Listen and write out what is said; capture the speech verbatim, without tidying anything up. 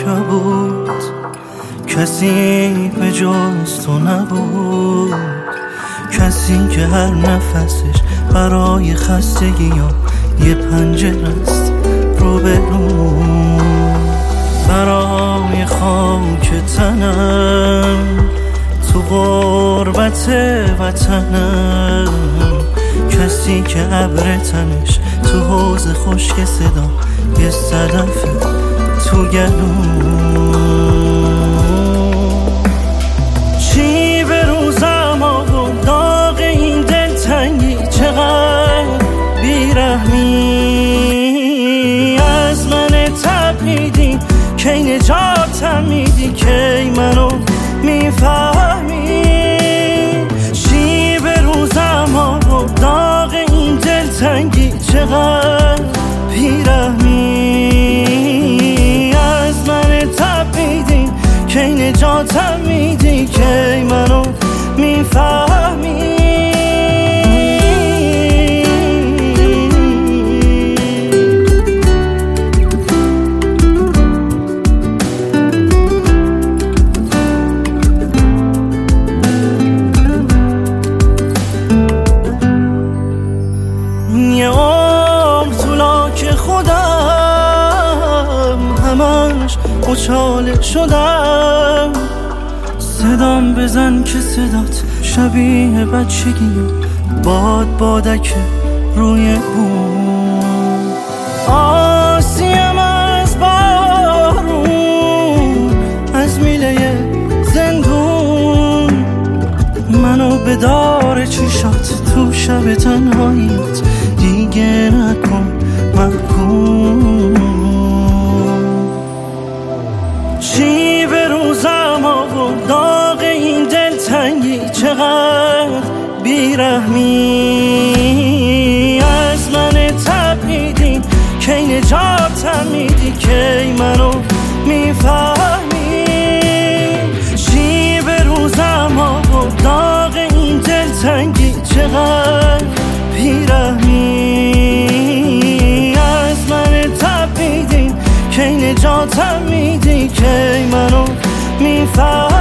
کبود، کسی به جز تو نبود، کسی که هر نفسش برای خستگی ها یه پنجره است رو به رو، برای خاک تنم تو غربت وطنم، کسی که ابر تنش تو حوض خشک صدا یه صدفه تو گلوم. چی به روزم آورد داغ این دلتنگی، چقدر بیرحمی از من تپیدی، کی نجاتم میدی، کی منو میفهمی. چی به روزم آورد داغ این دلتنگی، چقدر بیرحمی از من تپیدی، کی نجاتم میدی، کی منو میفهمی. یه عمر طولا که خودم همش اچاله شدم، صدام بزن که صدات شبیه بچگی باد بادک روی بوم، آسیم از بارون از میله زندون، منو به دار چشات تو شب تنهاییت دیگه نکن محکوم. چی به روزم آورد داغ این دلتنگی، چقدر بیرحمی از من تپیدی، کی نجاتم میدی، کی منو میفهمی. چی به روزم آورد داغ این دلتنگی، چقدر بیرحمی از من تپیدی، کی نجاتم میدی، کی منو میفهمی.